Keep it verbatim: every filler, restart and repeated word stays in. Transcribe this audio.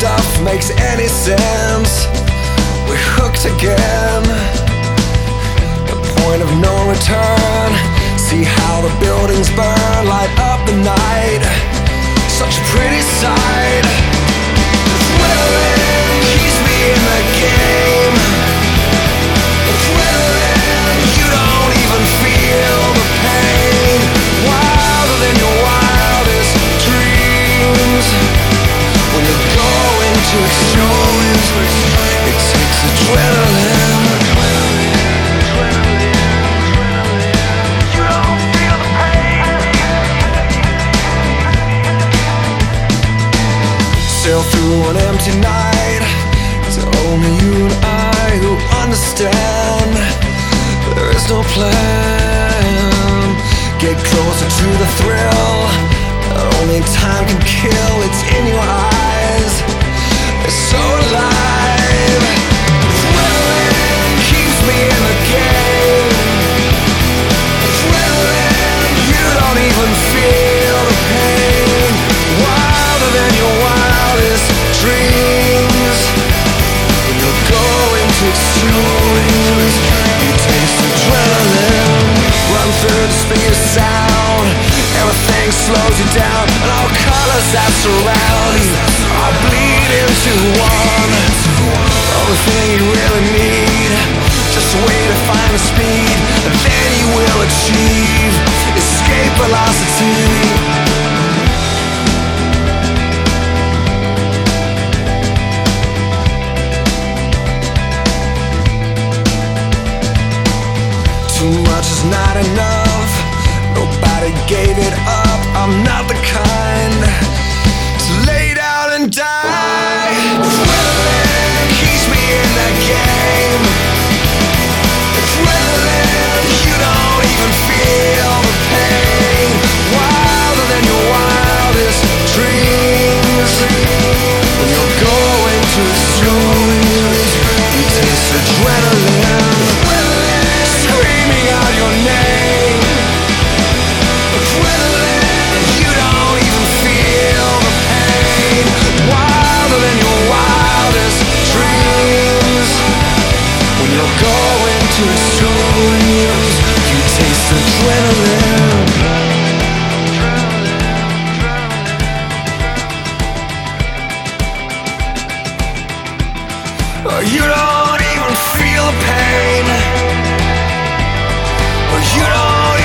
stuff makes any sense. We're hooked again. The point of no return. See how the buildings burn, light up the night. Such a pretty sight. Adrenaline keeps me in the game. Adrenaline, you don't even feel the pain. Wilder than your wildest dreams. When you're going to extremes, it takes adrenaline. You don't feel the pain. Sail through an empty night. It's only you and I who understand. There is no plan. Get closer to the thrill that only time can kill. It's in your eyes. It's so alive. Adrenaline keeps me in the game. Adrenaline, you don't even feel the pain. Wilder than your wildest dreams. When you're going to extremes, you taste adrenaline. Run through the speed of sound. Everything slows you down, and all colors that surround you all bleed into one. The only thing you really need, just a way to find the speed, and then you will achieve escape velocity. Too much is not enough. Nobody gave it up. I'm not the kind to lay down and die. Adrenaline keeps me in the game. Adrenaline, you don't even feel the pain. Wilder than your wildest dreams. When you're going to extremes, you taste adrenaline. Screaming out your name. Adrenaline, you don't even feel the pain. Wilder than your wildest dreams. When you're going to extremes, you taste adrenaline. Oh, you don't even feel the pain. Oh, you don't